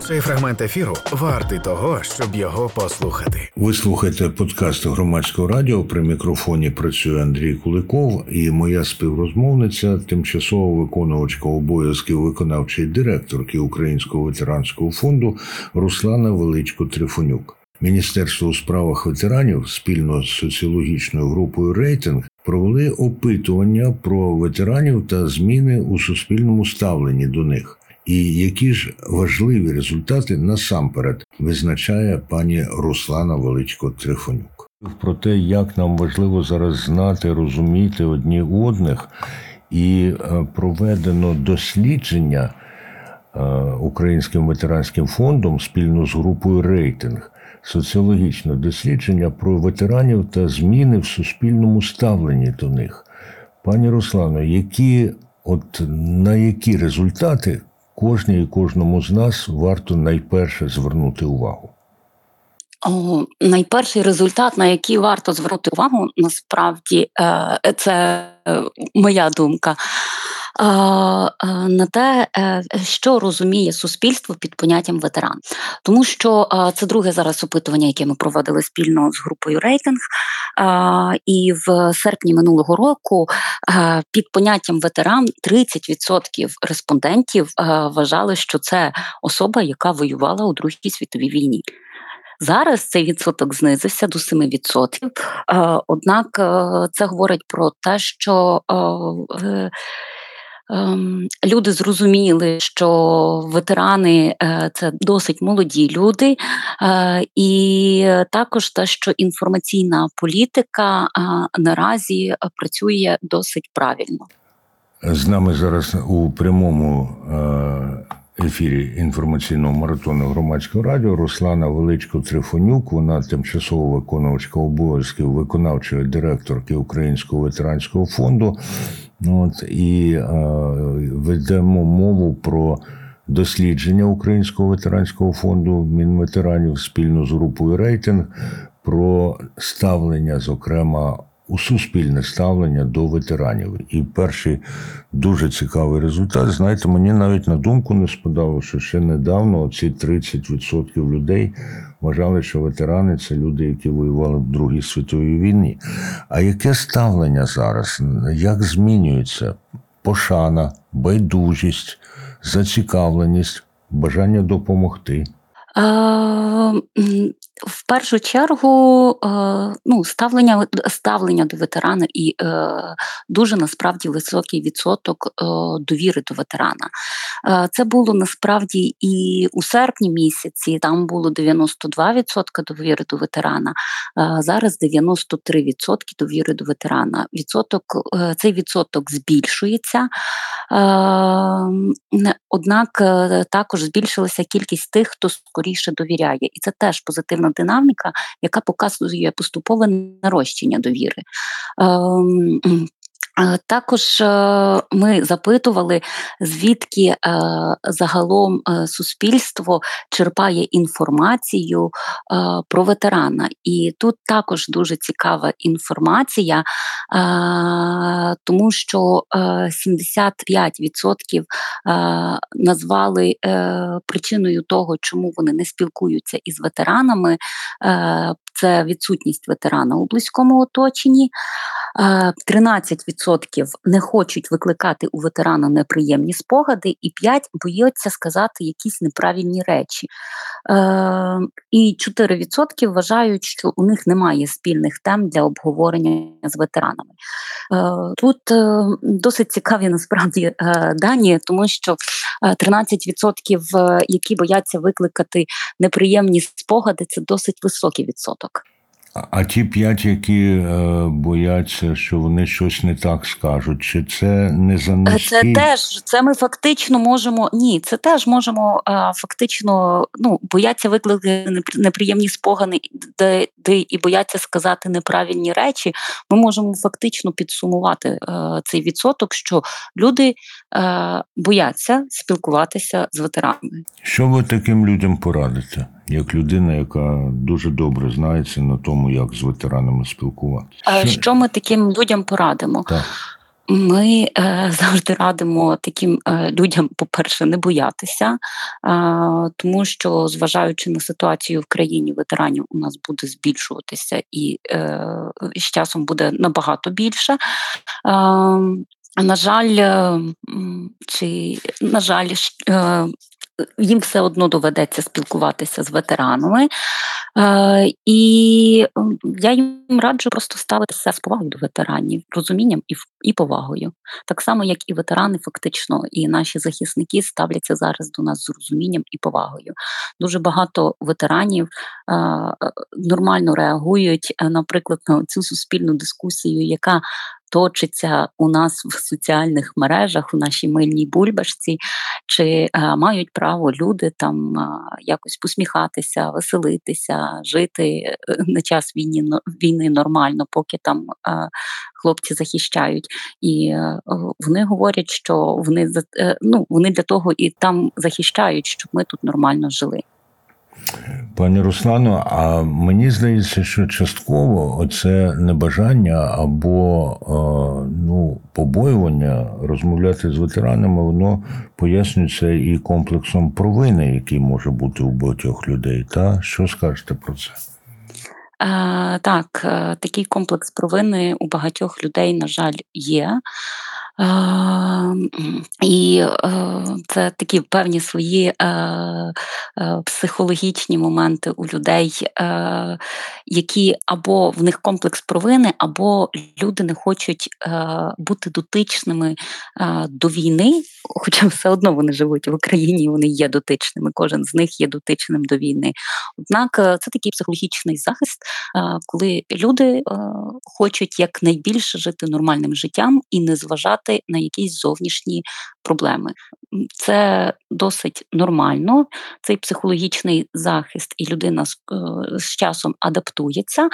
Цей фрагмент ефіру вартий того, щоб його послухати. Ви слухаєте подкаст Громадського радіо. При мікрофоні працює Андрій Куликов і моя співрозмовниця, тимчасово виконувачка обов'язків виконавчої директорки Українського ветеранського фонду Руслана Величко-Трифонюк. Міністерство у справах ветеранів спільно з соціологічною групою «Рейтинг» провели опитування про ветеранів та зміни у суспільному ставленні до них. І які ж важливі результати насамперед визначає пані Руслана Величко-Трифонюк. Про те, як нам важливо зараз знати, розуміти одні одних, і проведено дослідження Українським ветеранським фондом спільно з групою «Рейтинг», соціологічне дослідження про ветеранів та зміни в суспільному ставленні до них. Пані Руслано, на які результати кожній і кожному з нас варто найперше звернути увагу? Найперший результат, на який варто звернути увагу, насправді, це моя думка, на те, що розуміє суспільство під поняттям ветеран. Тому що це друге зараз опитування, яке ми проводили спільно з групою «Рейтинг», і в серпні минулого року під поняттям ветеран 30% респондентів вважали, що це особа, яка воювала у Другій світовій війні. Зараз цей відсоток знизився до 7%, однак це говорить про те, що люди зрозуміли, що ветерани – це досить молоді люди, і також те, що інформаційна політика наразі працює досить правильно. З нами зараз у прямому ефірі інформаційного маратону Громадського радіо Руслана Величко-Трифонюк. Вона тимчасово виконувачка обов'язків виконавчої директорки Українського ветеранського фонду. І ведемо мову про дослідження Українського ветеранського фонду Мінветеранів спільно з групою «Рейтинг» про ставлення, зокрема, у суспільне ставлення до ветеранів. І перший дуже цікавий результат. Знаєте, мені навіть на думку не спадало, що ще недавно ці 30% людей вважали, що ветерани – це люди, які воювали в Другій світовій війні. А яке ставлення зараз? Як змінюється пошана, байдужість, зацікавленість, бажання допомогти? В першу чергу, ставлення до ветерана і дуже насправді високий відсоток довіри до ветерана. Це було насправді і у серпні місяці, там було 92% довіри до ветерана, зараз 93% довіри до ветерана. Цей відсоток збільшується, однак також збільшилася кількість тих, хто скоріше довіряє. І це теж позитивна динаміка, яка показує поступове нарощення довіри. Також ми запитували, звідки загалом суспільство черпає інформацію про ветерана. І тут також дуже цікава інформація, тому що 75% назвали причиною того, чому вони не спілкуються із ветеранами, це відсутність ветерана у близькому оточенні. 13% не хочуть викликати у ветерана неприємні спогади, і 5% бояться сказати якісь неправильні речі. І 4% вважають, що у них немає спільних тем для обговорення з ветеранами. Тут досить цікаві насправді дані, тому що 13%, які бояться викликати неприємні спогади, це досить високий відсоток. А ті 5, які бояться, що вони щось не так скажуть, чи це не за низький? Це ми фактично можемо, це теж можемо фактично, бояться викликати неприємні спогади, де і бояться сказати неправильні речі. Ми можемо фактично підсумувати цей відсоток, що люди бояться спілкуватися з ветеранами. Що ви таким людям порадите? Як людина, яка дуже добре знається на тому, як з ветеранами спілкуватися. Що ми таким людям порадимо? Так. Ми завжди радимо таким людям, по-перше, не боятися, тому що, зважаючи на ситуацію в країні, ветеранів у нас буде збільшуватися і з часом буде набагато більше. На жаль, їм все одно доведеться спілкуватися з ветеранами. І я їм раджу просто ставитися з повагою до ветеранів, розумінням і повагою. Так само, як і ветерани, фактично, і наші захисники ставляться зараз до нас з розумінням і повагою. Дуже багато ветеранів нормально реагують, наприклад, на цю суспільну дискусію, яка точиться у нас в соціальних мережах, у нашій мильній бульбашці, чи мають право люди там якось посміхатися, веселитися, жити на час війни нормально, поки там хлопці захищають. І вони говорять, що вони для того і там захищають, щоб ми тут нормально жили. Пані Руслано, а мені здається, що частково оце небажання або побоювання розмовляти з ветеранами, воно пояснюється і комплексом провини, який може бути у багатьох людей. Та що скажете про це? Так, такий комплекс провини у багатьох людей, на жаль, є. І це такі певні свої психологічні моменти у людей, які або в них комплекс провини, або люди не хочуть бути дотичними до війни, хоча все одно вони живуть в Україні, і вони є дотичними, кожен з них є дотичним до війни. Однак це такий психологічний захист, коли люди хочуть якнайбільше жити нормальним життям і не зважати на якісь зовнішні проблеми. Це досить нормально, цей психологічний захист, і людина з часом адаптується.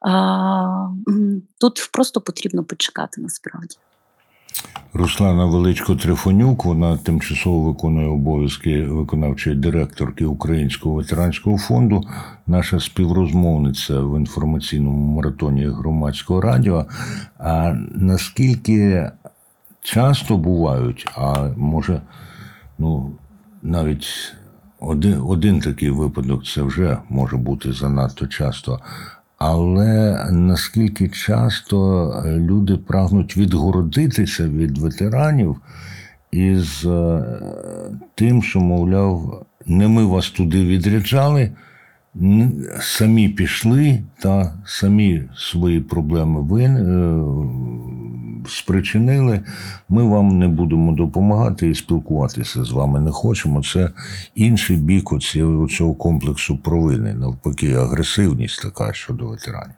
Тут просто потрібно почекати насправді. Руслана Величко-Трифонюк, вона тимчасово виконує обов'язки виконавчої директорки Українського ветеранського фонду, наша співрозмовниця в інформаційному маратоні Громадського радіо. А наскільки часто бувають, а може, навіть один такий випадок, це вже може бути занадто часто, але наскільки часто люди прагнуть відгородитися від ветеранів із тим, що, мовляв, не ми вас туди відряджали, самі пішли та самі свої проблеми спричинили, ми вам не будемо допомагати і спілкуватися з вами не хочемо. Це інший бік цього комплексу провини, навпаки, агресивність така щодо ветеранів.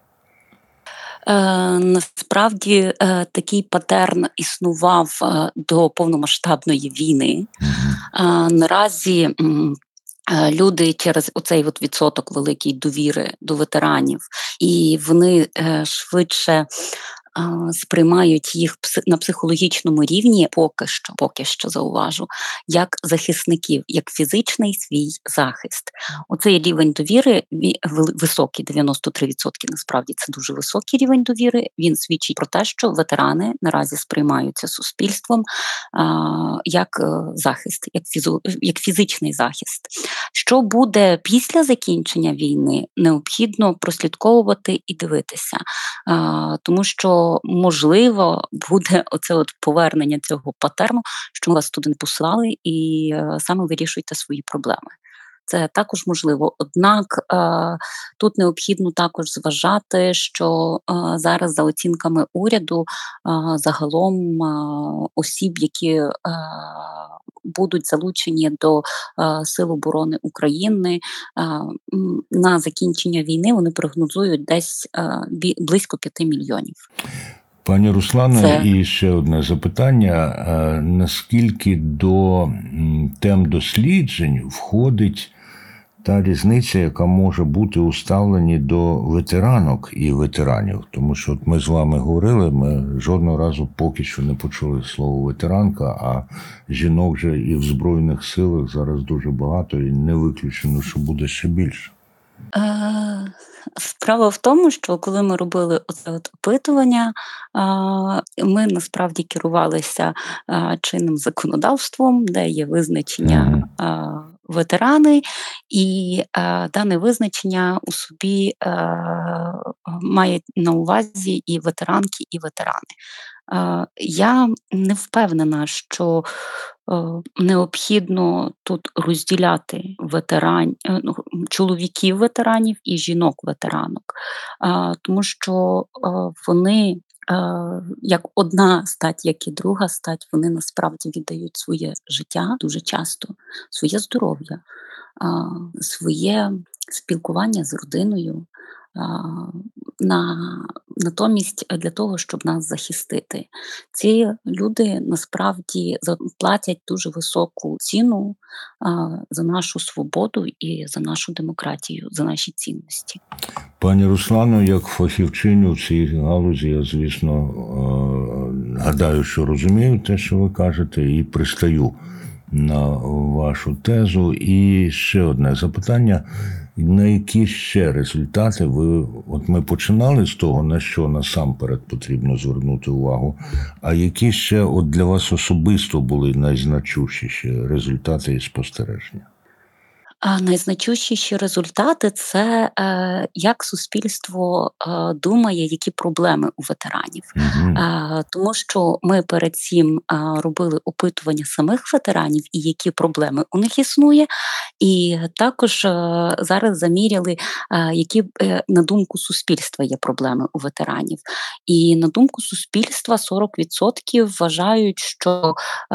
Насправді такий патерн існував до повномасштабної війни. Наразі люди через оцей відсоток великий довіри до ветеранів, і вони швидше сприймають їх на психологічному рівні, поки що зауважу, як захисників, як фізичний свій захист. Оцей рівень довіри високий, 93%, насправді це дуже високий рівень довіри. Він свідчить про те, що ветерани наразі сприймаються суспільством як захист, як фізичний захист. Що буде після закінчення війни, необхідно прослідковувати і дивитися, тому що можливо буде оце повернення цього патерну, що ми вас туди не посилали і саме вирішуйте свої проблеми. Це також можливо. Однак тут необхідно також зважати, що зараз за оцінками уряду загалом осіб, які будуть залучені до Сил оборони України на закінчення війни, вони прогнозують десь близько 5 мільйонів. Пані Руслано, і ще одне запитання. Наскільки до тем досліджень входить та різниця, яка може бути у ставленні до ветеранок і ветеранів? Тому що ми з вами говорили, ми жодного разу поки що не почули слово ветеранка, а жінок вже і в Збройних силах зараз дуже багато, і не виключено, що буде ще більше. Справа в тому, що коли ми робили оце опитування, ми насправді керувалися, чинним законодавством, де є визначення, Мгм. ветерани, і, дане визначення у собі, має на увазі і ветеранки, і ветерани. Я не впевнена, що, необхідно тут розділяти чоловіків-ветеранів і жінок-ветеранок, тому що, вони, як одна стать, як і друга стать, вони насправді віддають своє життя дуже часто, своє здоров'я, своє спілкування з родиною, а, на натомість для того, щоб нас захистити. Ці люди насправді платять дуже високу ціну, за нашу свободу і за нашу демократію, за наші цінності. Пані Руслано, як фахівчиню в цій галузі, я, звісно, гадаю, що розумію те, що ви кажете, і пристаю на вашу тезу. І ще одне запитання. На які ще результати от ми починали з того, на що насамперед потрібно звернути увагу, а які ще от для вас особисто були найзначущіші результати і спостереження? Найзначущіші результати це, як суспільство, думає, які проблеми у ветеранів. Угу. Тому що ми перед цим, робили опитування самих ветеранів і які проблеми у них існує, і також, зараз заміряли, які, на думку суспільства, є проблеми у ветеранів. І на думку суспільства 40% вважають, що,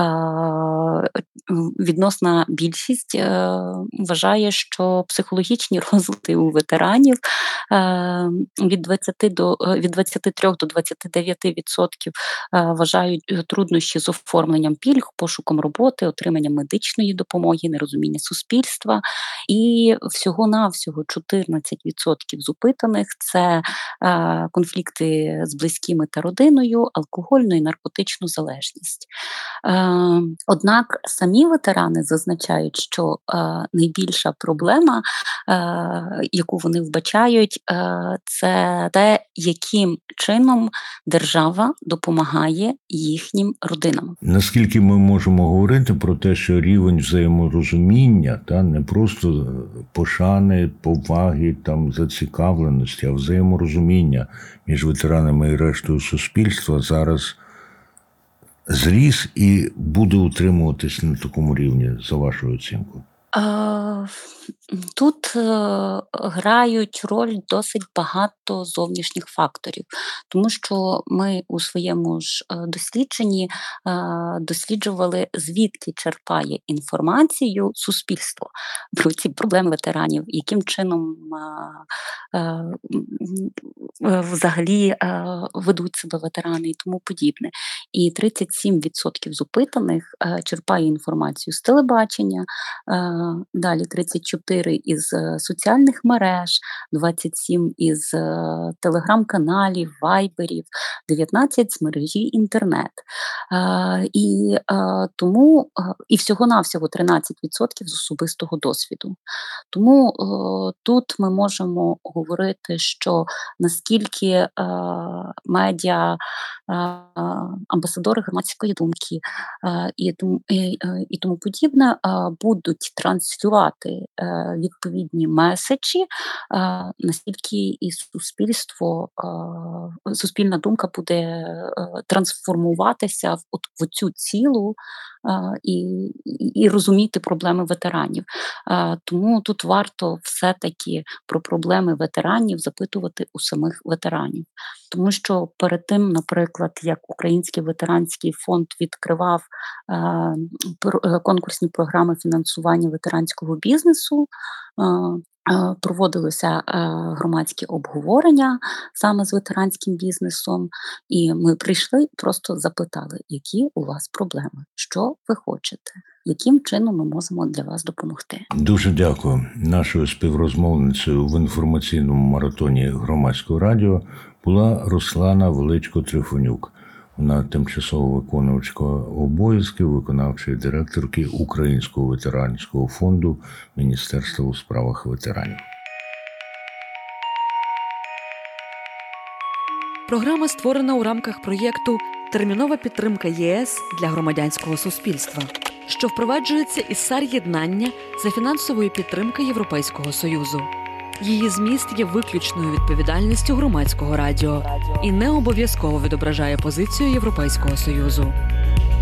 відносна більшість, вважає, що психологічні розлади у ветеранів, від 23 до 29%, вважають труднощі з оформленням пільг, пошуком роботи, отриманням медичної допомоги, нерозуміння суспільства. І всього-навсього 14% з опитаних – це, конфлікти з близькими та родиною, алкогольну і наркотичну залежність. Однак самі ветерани зазначають, що, найбільша проблема, яку вони вбачають, це те, яким чином держава допомагає їхнім родинам. Наскільки ми можемо говорити про те, що рівень взаєморозуміння, не просто пошани, поваги, зацікавленості, а взаєморозуміння між ветеранами і рештою суспільства зараз зріс і буде утримуватись на такому рівні, за вашою оцінкою? Тут, грають роль досить багато зовнішніх факторів, тому що ми у своєму ж, дослідженні, досліджували, звідки черпає інформацію суспільство про ці проблеми ветеранів, яким чином, взагалі, ведуть себе ветерани і тому подібне. І 37% з опитаних, черпає інформацію з телебачення, далі 34 із, соціальних мереж, 27 із, телеграм-каналів, вайберів, 19 з мережі інтернет. Тому і всього-навсього 13% з особистого досвіду. Тому, тут ми можемо говорити, що наскільки, медіа, амбасадори громадської думки, і тому подібне, будуть транслювати, відповідні меседжі, настільки і суспільна думка буде, трансформуватися в оцю цілу, і розуміти проблеми ветеранів. Тому тут варто все-таки про проблеми ветеранів запитувати у самих ветеранів. Тому що перед тим, наприклад, як Український ветеранський фонд відкривав, конкурсні програми фінансування ветеранського бізнесу, проводилися, громадські обговорення саме з ветеранським бізнесом, і ми прийшли, просто запитали, які у вас проблеми, що ви хочете, яким чином ми можемо для вас допомогти. Дуже дякую. Нашою співрозмовницею в інформаційному маратоні Громадського радіо була Руслана Величко-Трифонюк. Вона тимчасово виконувачка обов'язків виконавчої директорки Українського ветеранського фонду Міністерства у справах ветеранів. Програма створена у рамках проєкту «Термінова підтримка ЄС для громадянського суспільства», що впроваджується із САР-єднання за фінансової підтримки Європейського Союзу. Її зміст є виключною відповідальністю громадського радіо і не обов'язково відображає позицію Європейського Союзу.